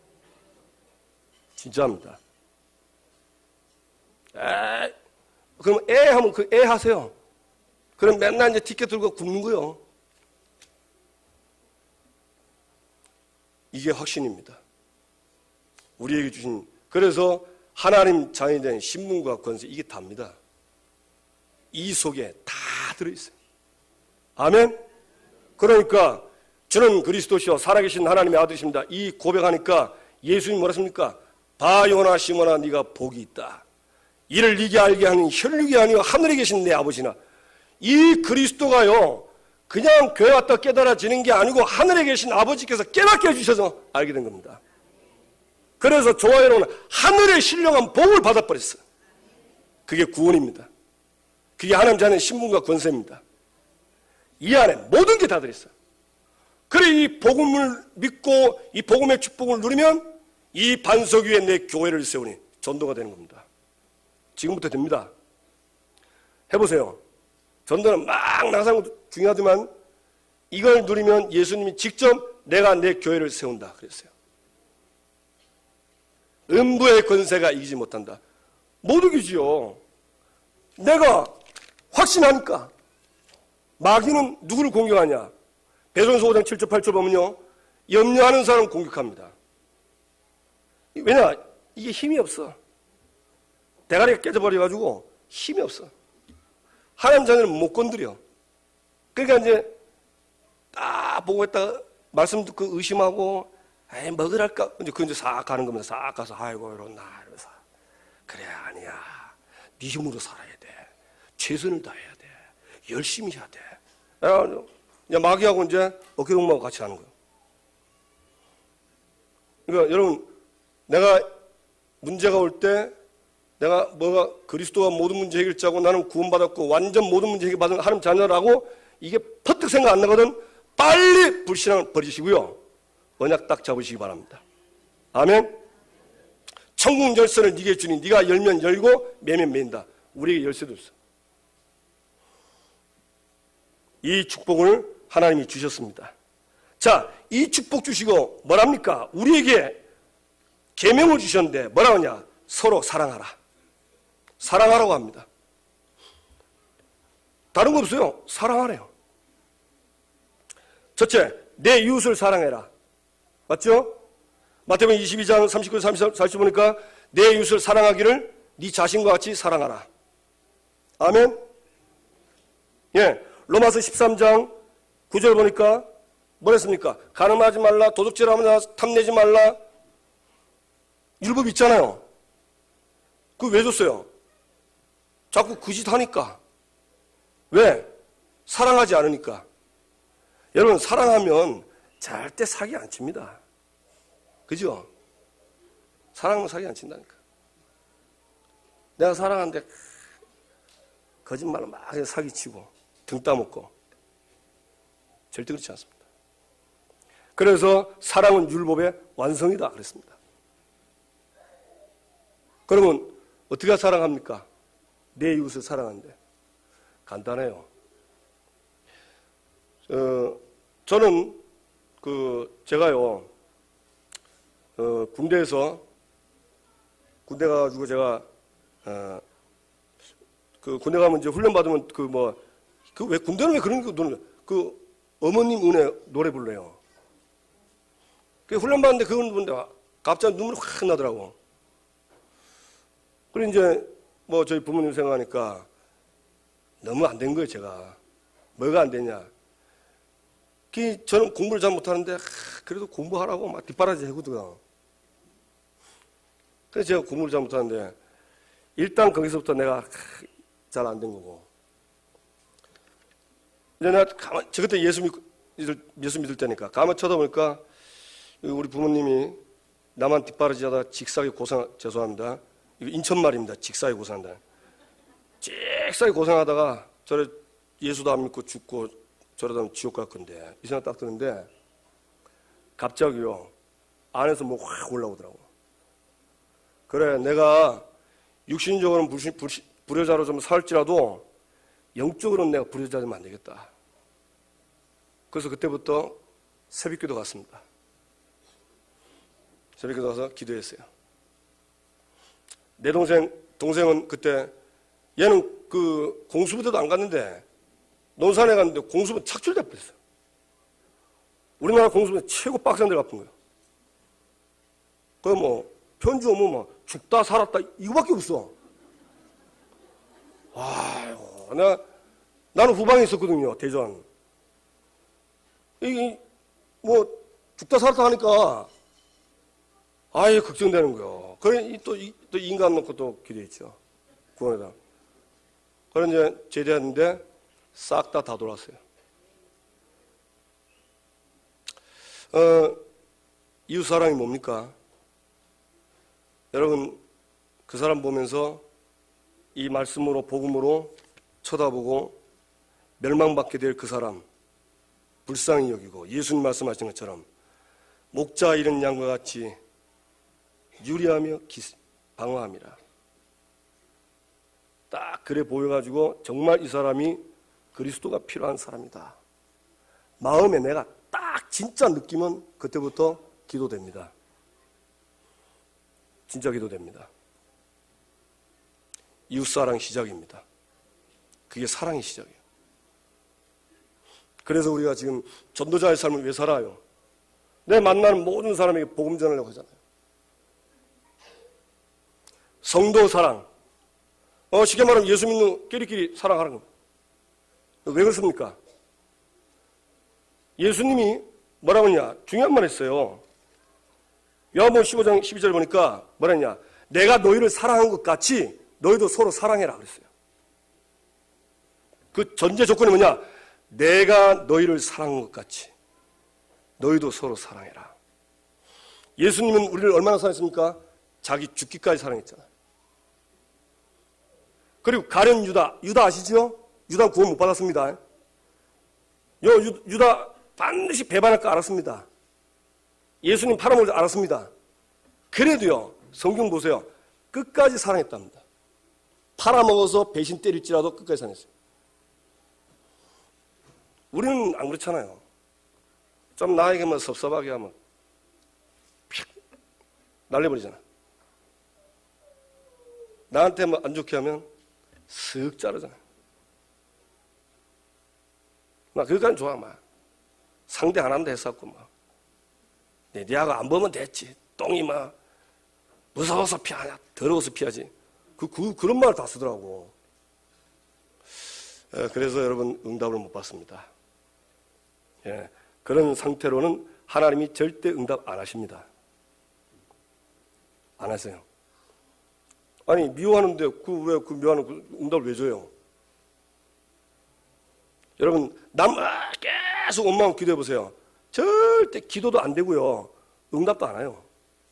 진짜입니다. 에, 그럼 애 하면 그 애 하세요. 그럼 맨날 이제 티켓 들고 굶는 거요. 이게 확신입니다. 우리에게 주신, 그래서 하나님 자녀이 된 신분과 권세, 이게 답니다. 이 속에 다 들어있어요. 아멘? 그러니까 저는 그리스도시요 살아계신 하나님의 아들이십니다. 이 고백하니까 예수님이 뭐라 했습니까? 바요나 시모나 네가 복이 있다. 이를 네게 알게 하는 혈육이 아니요 하늘에 계신 내 아버지나. 이 그리스도가요 그냥 교회 왔다 깨달아지는 게 아니고 하늘에 계신 아버지께서 깨닫게 해주셔서 알게 된 겁니다. 그래서 저와 여러분은 하늘의 신령한 복을 받아버렸어요. 그게 구원입니다. 그게 하나님 자녀의 신분과 권세입니다. 이 안에 모든 게 다 들어있어요. 그래 이 복음을 믿고 이 복음의 축복을 누리면 이 반석 위에 내 교회를 세우니 전도가 되는 겁니다. 지금부터 됩니다. 해보세요. 전도는 막 나가는 것도 중요하지만 이걸 누리면 예수님이 직접 내가 내 교회를 세운다 그랬어요. 음부의 권세가 이기지 못한다. 못 이기지요. 내가 확신하니까. 마귀는 누구를 공격하냐? 베드로전서 오 장 칠 절 팔 절 보면요, 염려하는 사람을 공격합니다. 왜냐? 이게 힘이 없어. 대가리가 깨져버려가지고 힘이 없어. 하나님 자녀를 못 건드려. 그러니까 이제 딱 보고 있다가 말씀 듣고 의심하고, 에이, 먹으랄까? 이제 그 이제 싹 가는 겁니다. 싹 가서, 아이고, 이런다. 이러면서. 그래, 아니야. 네 힘으로 살아야 돼. 최선을 다해야 돼. 열심히 해야 돼. 이제 마귀하고 이제 어깨동무하고 같이 하는 거예요. 그러니까 여러분, 내가 문제가 올 때 내가 뭐가 그리스도가 모든 문제 해결자고 나는 구원받았고 완전 모든 문제 해결받은 하나님 자녀라고 이게 퍼뜩 생각 안 나거든. 빨리 불신앙을 버리시고요. 언약 딱 잡으시기 바랍니다. 아멘. 천국 열쇠를 네게 주니 네가 열면 열고 매면 맨다. 우리에게 열쇠도 없어. 이 축복을 하나님이 주셨습니다. 자, 이 축복 주시고 뭐랍니까? 우리에게 계명을 주셨는데 뭐라고 하냐? 서로 사랑하라. 사랑하라고 합니다. 다른 거 없어요. 사랑하래요. 첫째, 내 이웃을 사랑해라. 맞죠? 마태복음 이십이 장 삼십구, 삼십, 사십 보니까 내 이웃을 사랑하기를 네 자신과 같이 사랑하라. 아멘. 예, 로마서 십삼 장 구 절 보니까 뭐랬습니까? 간음하지 말라, 도둑질하거나 탐내지 말라. 율법 있잖아요. 그거 왜 줬어요? 자꾸 그 짓 하니까. 왜? 사랑하지 않으니까. 여러분, 사랑하면 절대 사기 안 칩니다. 그죠? 사랑하면 사기 안 친다니까. 내가 사랑하는데 거짓말을 막 사기치고 등 따먹고 절대 그렇지 않습니다. 그래서 사랑은 율법의 완성이다 그랬습니다. 그러면 어떻게 사랑합니까? 내 이웃을 사랑하는데 간단해요. 어, 저는 그 제가요 어, 군대에서 군대 가가지고 제가 어, 그 군대 가면 이제 훈련 받으면 그 뭐 그 왜 군대는 왜 그런 거 노래 그 어머님 은혜 노래 불러요. 그 훈련 받는데 그걸 부르는데 갑자기 눈물이 확 나더라고. 그리고 이제 뭐 저희 부모님 생각하니까 너무 안 된 거예요. 제가 뭐가 안 되냐. 그 저는 공부를 잘 못하는데 그래도 공부하라고 막 뒷바라지 해거든요. 그래서 제가 공부를 잘 못하는데 일단 거기서부터 내가 잘 안 된 거고. 이제 내가 가만, 저 그때 예수 믿, 예수 믿을 때니까 가만 쳐다보니까 우리 부모님이 나만 뒷바라지 하다 직사하게 고생, 죄송합니다. 이거 인천 말입니다. 직사하게 고생한다. 직사하게 고생하다가 저래 예수도 안 믿고 죽고 저러다 지옥 갈 건데 이 생각 딱 드는데 갑자기요 안에서 뭐 확 올라오더라고. 그래 내가 육신적으로는 불신, 불신, 불효자로 좀 살지라도 영적으로는 내가 불효자 되면 안 되겠다. 그래서 그때부터 새벽기도 갔습니다. 새벽기도 가서 기도했어요. 내 동생, 동생은 그때 얘는 그 공수부대도 안 갔는데 논산에 갔는데 공수부대 착출돼 버렸어요. 우리나라 공수부대 최고 빡센 데를 갚은 거예요. 그 뭐 편지 오면 뭐 죽다 살았다 이거밖에 없어. 아이고, 내가 나는 후방에 있었거든요. 대전. 이 뭐 죽다 살았다 하니까 아예 걱정되는 거예요. 그래 또, 또 인간 놓고 또 기도했죠. 구원에다. 그래 이제 제대했는데 싹 다 다 돌았어요. 어, 이웃 사랑이 뭡니까? 여러분 그 사람 보면서 이 말씀으로 복음으로 쳐다보고 멸망받게 될 그 사람 불쌍히 여기고 예수님 말씀하신 것처럼 목자 잃은 양과 같이 유리하며 기, 방어함이라. 딱 그래 보여가지고 정말 이 사람이 그리스도가 필요한 사람이다. 마음에 내가 딱 진짜 느끼면 그때부터 기도됩니다. 진짜 기도됩니다. 이웃사랑 시작입니다. 그게 사랑의 시작이에요. 그래서 우리가 지금 전도자의 삶을 왜 살아요? 내 만나는 모든 사람에게 복음 전하려고 하잖아요. 성도 사랑. 어, 쉽게 말하면 예수 믿는 끼리끼리 사랑하는 겁니다. 왜 그렇습니까? 예수님이 뭐라고 했냐? 중요한 말 했어요. 요한복음 십오 장 십이 절 보니까 뭐라 했냐? 내가 너희를 사랑한 것 같이 너희도 서로 사랑해라 그랬어요. 그 전제 조건이 뭐냐? 내가 너희를 사랑한 것 같이 너희도 서로 사랑해라. 예수님은 우리를 얼마나 사랑했습니까? 자기 죽기까지 사랑했잖아요. 그리고 가룟 유다, 유다 아시죠? 유다 구원 못 받았습니다. 요 유, 유다 반드시 배반할 거 알았습니다. 예수님 팔아먹을 줄 알았습니다. 그래도요, 성경 보세요. 끝까지 사랑했답니다. 팔아먹어서 배신 때릴지라도 끝까지 사랑했어요. 우리는 안 그렇잖아요. 좀 나에게 뭐 섭섭하게 하면 픽 날려버리잖아. 나한테 뭐 안 좋게 하면 쓱 자르잖아. 나 그거까지 좋아, 막. 상대 안 한다 했었고, 막. 내 니하고 안 보면 됐지. 똥이 막, 무서워서 피하냐, 더러워서 피하지. 그, 그, 그런 말을 다 쓰더라고. 예, 그래서 여러분, 응답을 못 받습니다. 예, 그런 상태로는 하나님이 절대 응답 안 하십니다. 안 하세요. 아니, 미워하는데, 그, 왜, 그 미워하는 그 응답을 왜 줘요? 여러분, 남, 아, 계속 원망 기도해 보세요. 절대 기도도 안 되고요. 응답도 안 와요.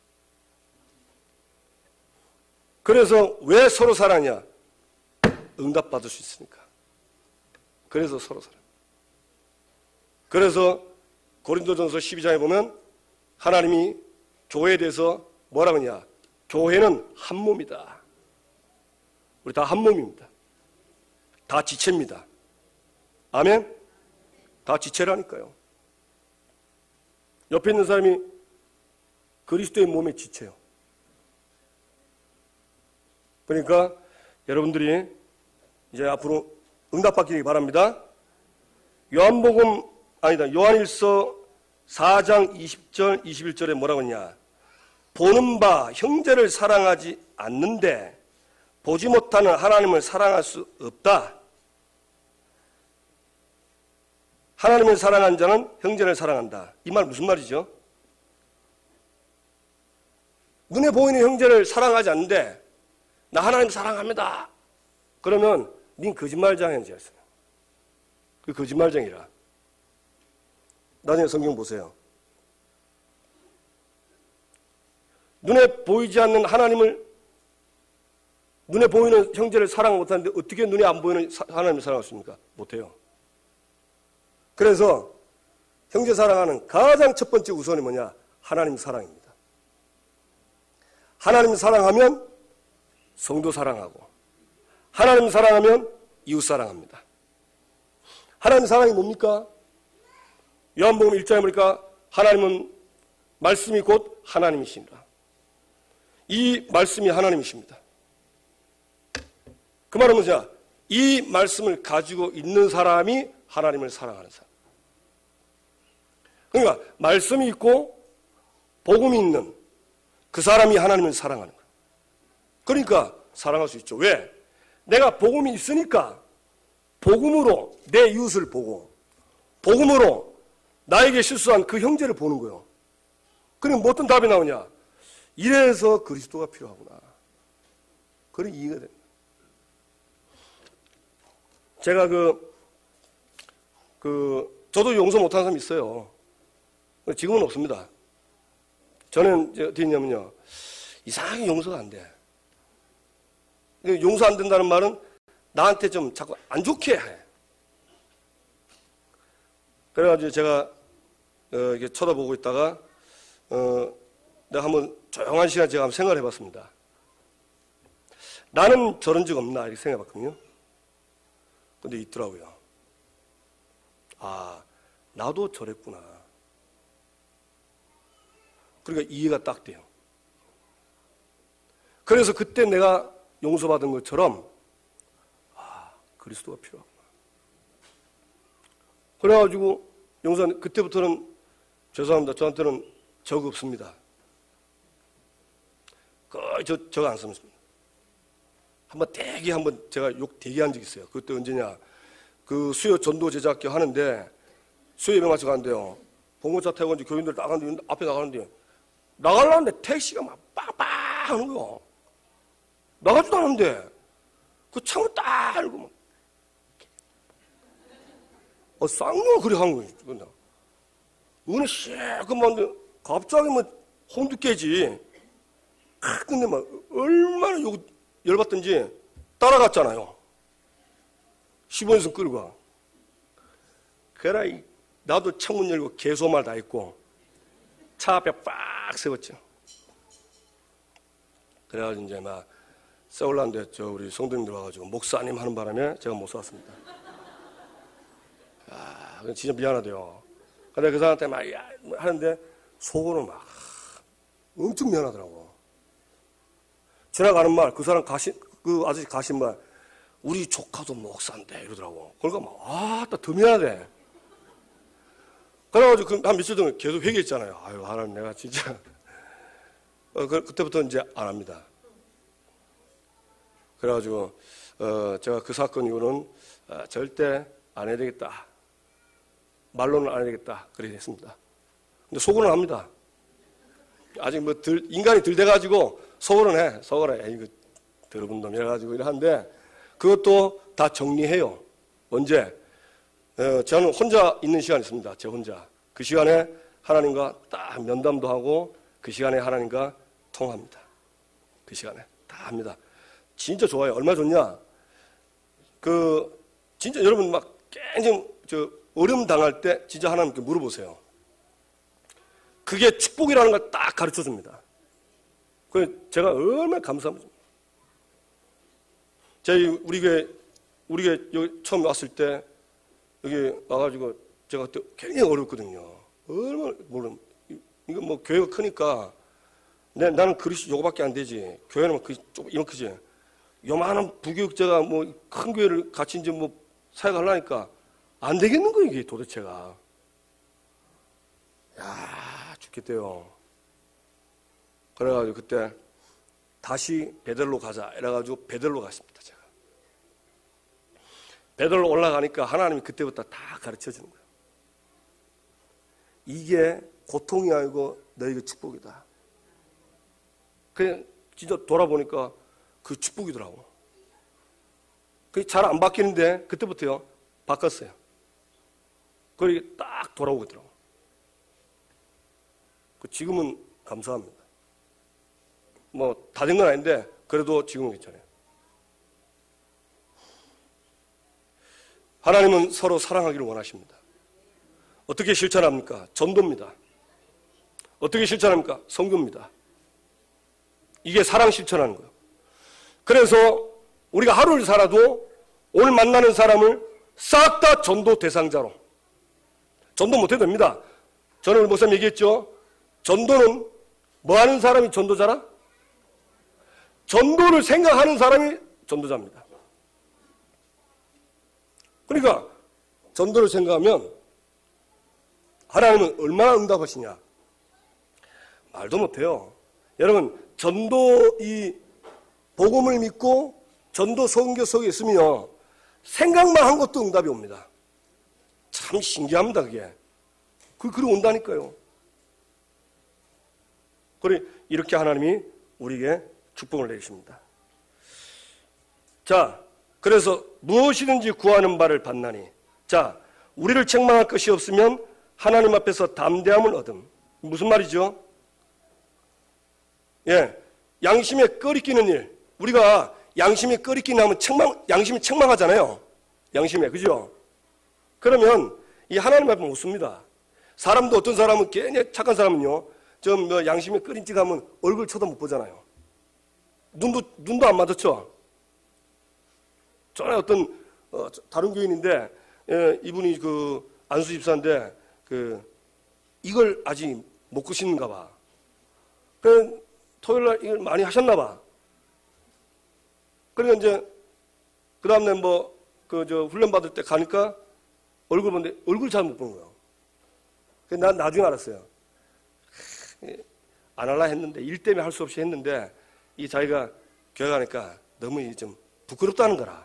그래서 왜 서로 사랑하냐? 응답 받을 수 있으니까. 그래서 서로 사랑. 그래서 고린도전서 십이 장에 보면 하나님이 교회에 대해서 뭐라고 하냐? 교회는 한 몸이다. 우리 다 한 몸입니다. 다 지체입니다. 아멘? 다 지체라니까요. 옆에 있는 사람이 그리스도의 몸의 지체예요. 그러니까 여러분들이 이제 앞으로 응답받기를 바랍니다. 요한복음 아니다. 요한일서 사 장 이십 절 이십일 절에 뭐라고 했냐? 보는 바 형제를 사랑하지 않는데 보지 못하는 하나님을 사랑할 수 없다. 하나님을 사랑한 자는 형제를 사랑한다. 이 말 무슨 말이죠? 눈에 보이는 형제를 사랑하지 않는데 나 하나님 사랑합니다. 그러면 닌 거짓말장애였어요. 그 거짓말쟁이라. 나중에 성경 보세요. 눈에 보이지 않는 하나님을, 눈에 보이는 형제를 사랑 못하는데 어떻게 눈에 안 보이는 하나님을 사랑할 수 있습니까? 못해요. 그래서 형제 사랑하는 가장 첫 번째 우선이 뭐냐? 하나님 사랑입니다. 하나님 사랑하면 성도 사랑하고, 하나님 사랑하면 이웃 사랑합니다. 하나님 사랑이 뭡니까? 요한복음 일 장에 보니까 하나님은 말씀이 곧 하나님이십니다. 이 말씀이 하나님이십니다. 그 말은 뭐냐? 이 말씀을 가지고 있는 사람이 하나님을 사랑하는 사람. 그러니까 말씀이 있고 복음이 있는 그 사람이 하나님을 사랑하는 거예요. 그러니까 사랑할 수 있죠. 왜? 내가 복음이 있으니까 복음으로 내 이웃을 보고 복음으로 나에게 실수한 그 형제를 보는 거예요. 그럼 뭐 어떤 답이 나오냐? 이래서 그리스도가 필요하구나. 그런 이해가 됩니다. 제가 그, 그, 저도 용서 못하는 사람이 있어요. 지금은 없습니다. 저는 이제 어떻게 했냐면요. 이상하게 용서가 안 돼. 용서 안 된다는 말은 나한테 좀 자꾸 안 좋게 해. 그래가지고 제가 어, 이렇게 쳐다보고 있다가 어, 내가 한번 조용한 시간 제가 한번 생각을 해봤습니다. 나는 저런 적 없나 이렇게 생각해 봤거든요. 근데 있더라고요. 아, 나도 저랬구나. 그러니까 이해가 딱 돼요. 그래서 그때 내가 용서받은 것처럼 아, 그리스도가 필요하구나. 그래가지고 용서, 그때부터는 죄송합니다. 저한테는 적 없습니다. 거의 저, 적 안 씁니다. 한번 되게 한번 제가 욕 되게 한 적 있어요. 그때 언제냐. 그 수요 전도 제작교 하는데 수요 예배 마쳐 가는데요. 봉고차 태우고 이제 교인들 나가는데 앞에 나가는데 나가려는데 택시가 막 빵빵 하는 거요. 나가지도 않는데 그 창을 딱 열고 막 어, 쌍욕을 그래 한 거예요. 은혜 시커먼데 갑자기 뭐 홍두 깨지. 근데 막 얼마나 욕 열받던지 따라갔잖아요. 십오 년승 끌고 가. 그래 나도 창문 열고 개소말 다 했고 차 앞에 빡 세웠죠. 그래가지고 이제 막 세울라는데 저 우리 성도님들 와가지고 목사님 하는 바람에 제가 못 쐈습니다. 아, 진짜 미안하대요. 근데 그 사람한테 막 하는데 속으로 막 엄청 미안하더라고. 지나가는 말, 그 사람 가신, 그 아저씨 가신 말, 우리 조카도 목사인데 이러더라고. 그러니까 막, 아, 더 미안하대. 그래가지고 한 며칠 동안 계속 회개했잖아요. 아유, 하나님 내가 진짜. 어, 그, 그때부터 이제 안 합니다. 그래가지고, 어, 제가 그 사건 이후로는 어, 절대 안 해야 되겠다. 말로는 안 해야 되겠다. 그렇게 했습니다. 근데 속으로는 합니다. 아직 뭐 들, 인간이 덜 돼가지고 속으로는 해. 속으로 해. 이거 더러운 놈 이래가지고 이러는데 그것도 다 정리해요. 언제? 어, 저는 혼자 있는 시간이 있습니다. 제 혼자. 그 시간에 하나님과 딱 면담도 하고 그 시간에 하나님과 통합니다. 그 시간에 다 합니다. 진짜 좋아요. 얼마나 좋냐? 그 진짜 여러분 막 굉장히 저 어려움 당할 때 진짜 하나님께 물어보세요. 그게 축복이라는 걸 딱 가르쳐 줍니다. 그래서 제가 얼마나 감사합니다. 저희 우리 교회 우리 교회 여기 처음 왔을 때 여기 와가지고 제가 그때 굉장히 어렵거든요. 얼마나 물론 이거 뭐 교회가 크니까 내, 나는 그릇이 요거밖에 안 되지. 교회는 그 좀 이만크지. 요만한 부교육자가 뭐 큰 교회를 같이 이제 뭐 사역하려니까 안 되겠는 거예요, 이게 도대체가. 야, 죽겠대요. 그래가지고 그때 다시 베델로 가자. 이래가지고 베델로 갔습니다, 제가. 베델로 올라가니까 하나님이 그때부터 다 가르쳐 주는 거예요. 이게 고통이 아니고 너에게 축복이다. 그냥 진짜 돌아보니까 그 축복이더라고. 그게 잘 안 바뀌는데 그때부터요, 바꿨어요. 그게 딱 돌아오더라고. 지금은 감사합니다. 뭐 다 된 건 아닌데 그래도 지금은 괜찮아요. 하나님은 서로 사랑하기를 원하십니다. 어떻게 실천합니까? 전도입니다. 어떻게 실천합니까? 선교입니다. 이게 사랑 실천하는 거예요. 그래서 우리가 하루를 살아도 오늘 만나는 사람을 싹 다 전도 대상자로. 전도 못해도 됩니다. 저는 우리 목사님 얘기했죠. 전도는 뭐 하는 사람이 전도자라? 전도를 생각하는 사람이 전도자입니다. 그러니까 전도를 생각하면 하나님은 얼마나 응답하시냐? 말도 못해요. 여러분, 전도 이 복음을 믿고 전도 선교 속에 있으면요, 생각만 한 것도 응답이 옵니다. 참 신기합니다, 그게. 그 글이 온다니까요. 그래, 이렇게 하나님이 우리에게 축복을 내리십니다. 자, 그래서 무엇이든지 구하는 바를 받나니. 자, 우리를 책망할 것이 없으면 하나님 앞에서 담대함을 얻음. 무슨 말이죠? 예, 양심에 꺼리끼는 일. 우리가 양심에 꺼리끼는 하면 책망, 양심이 책망하잖아요. 양심에, 그죠? 그러면 이 하나님 앞에 못 씁니다. 사람도 어떤 사람은 괜히 착한 사람은요, 좀 뭐 양심에 꺼린 찌 가면 얼굴 쳐도 못 보잖아요. 눈도 눈도 안 마주쳐. 전에 어떤 어, 다른 교인인데 예, 이분이 그 안수 집사인데 그 이걸 아직 못 끄시는가 봐. 그 토요일 날 이걸 많이 하셨나 봐. 그러니까 이제 그 다음날 뭐 그 저 훈련 받을 때 가니까 얼굴 보는데 얼굴 잘 못 보는 거예요. 그래서 난 나중에 알았어요. 안 할라 했는데 일 때문에 할 수 없이 했는데 이 자기가 교회 가니까 너무 좀 부끄럽다는 거라.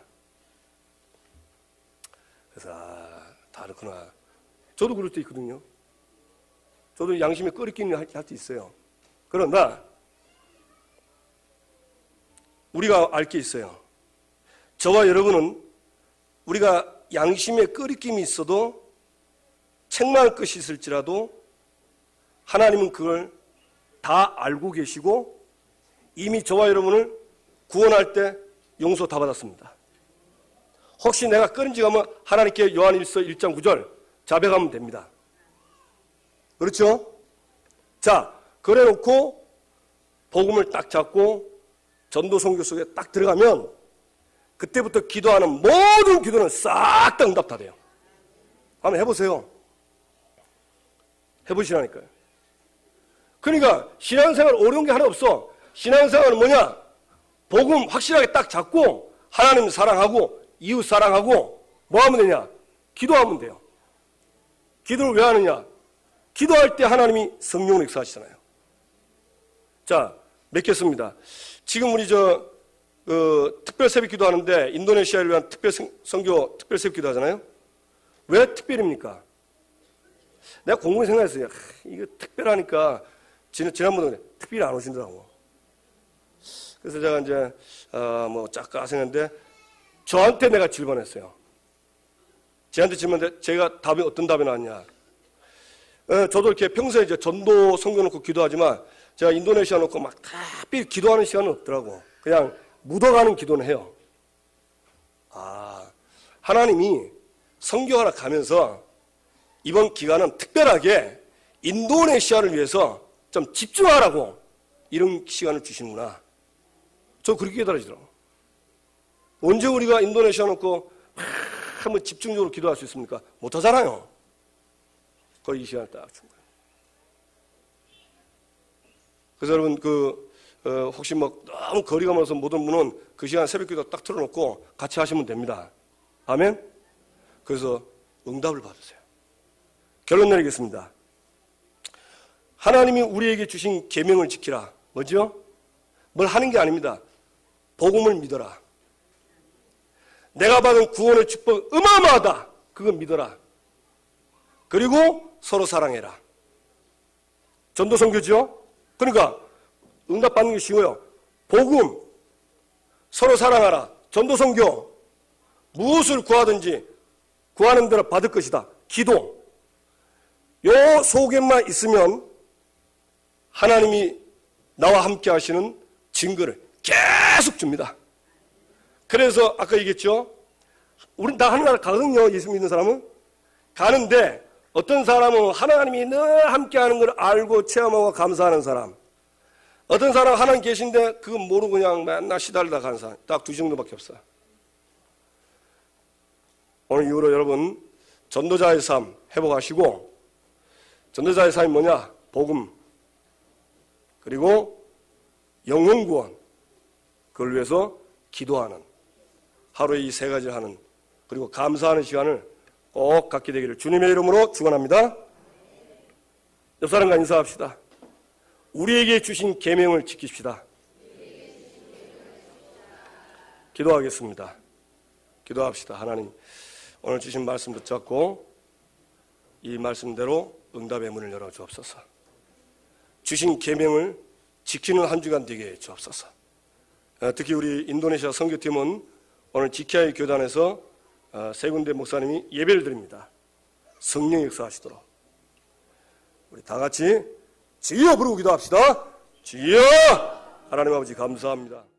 그래서 아, 다르구나. 저도 그럴 때 있거든요. 저도 양심에 끓이끼는 할 때 있어요. 그러나 우리가 알 게 있어요. 저와 여러분은 우리가 양심에 끓이김이 있어도 책망할 것이 있을지라도 하나님은 그걸 다 알고 계시고 이미 저와 여러분을 구원할 때 용서 다 받았습니다. 혹시 내가 끓인지가면 하나님께 요한일서 일 장 구 절 자백하면 됩니다. 그렇죠? 자, 그래 놓고 복음을 딱 잡고 전도 선교 속에 딱 들어가면 그때부터 기도하는 모든 기도는 싹 다 응답 다 돼요. 한번 해보세요. 해보시라니까요. 그러니까 신앙생활 어려운 게 하나 없어. 신앙생활은 뭐냐? 복음 확실하게 딱 잡고 하나님 사랑하고 이웃 사랑하고 뭐 하면 되냐? 기도하면 돼요. 기도를 왜 하느냐? 기도할 때 하나님이 성령을 역사하시잖아요. 자, 맺겠습니다. 지금 우리 저 어, 특별 새벽 기도하는데 인도네시아를 위한 특별 선교 특별 새벽 기도하잖아요. 왜 특별입니까? 내가 공부에 생각했어요. 하, 이거 특별하니까 지난, 지난번에 특별히 안 오신다고. 그래서 제가 이제 어, 뭐 짝까 생각했는데 저한테 내가 질문했어요. 저한테 질문했는데 제가 답이 어떤 답이 나왔냐? 어, 저도 이렇게 평소에 이제 전도 선교 놓고 기도하지만 제가 인도네시아 놓고 막 특별히 기도하는 시간은 없더라고. 그냥 묻어가는 기도는 해요. 아, 하나님이 선교하러 가면서 이번 기간은 특별하게 인도네시아를 위해서 좀 집중하라고 이런 시간을 주시는구나. 저 그렇게 깨달아지더라고요. 언제 우리가 인도네시아 놓고 한번 집중적으로 기도할 수 있습니까? 못하잖아요. 거의 이 시간을 딱 준 거예요. 그래서 여러분 그 어, 혹시 뭐 너무 거리가 멀어서 못 온 분은 그 시간 새벽 기도 딱 틀어놓고 같이 하시면 됩니다. 아멘? 그래서 응답을 받으세요. 결론 내리겠습니다. 하나님이 우리에게 주신 계명을 지키라. 뭐죠? 뭘 하는 게 아닙니다. 복음을 믿어라. 내가 받은 구원의 축복 어마어마하다. 그거 믿어라. 그리고 서로 사랑해라. 전도 선교죠? 그러니까 응답받는 게 쉬워요. 복음, 서로 사랑하라. 전도 선교, 무엇을 구하든지 구하는 대로 받을 것이다. 기도. 요 속에만 있으면 하나님이 나와 함께 하시는 증거를 계속 줍니다. 그래서 아까 얘기했죠. 우리 다 하나님 가거든요. 예수 믿는 사람은. 가는데 어떤 사람은 하나님이 늘 함께하는 걸 알고 체험하고 감사하는 사람. 어떤 사람 하나님 계신데 그거 모르고 그냥 맨날 시달리다 가는 사람. 딱 두 정도밖에 없어요. 오늘 이후로 여러분 전도자의 삶 회복하시고 전도자의 삶이 뭐냐? 복음 그리고 영혼구원 그걸 위해서 기도하는 하루에 이 세 가지를 하는 그리고 감사하는 시간을 꼭 갖게 되기를 주님의 이름으로 축원합니다. 옆 사람과 인사합시다. 우리에게 주신 계명을 지킵시다. 기도하겠습니다. 기도합시다. 하나님 오늘 주신 말씀 붙잡고 이 말씀대로 응답의 문을 열어 주옵소서. 주신 계명을 지키는 한 주간 되게 해 주옵소서. 특히 우리 인도네시아 선교팀은 오늘 지키아의 교단에서 세 군데 목사님이 예배를 드립니다. 성령 역사하시도록 우리 다 같이 주여 부르고 기도합시다. 주여! 하나님 아버지 감사합니다.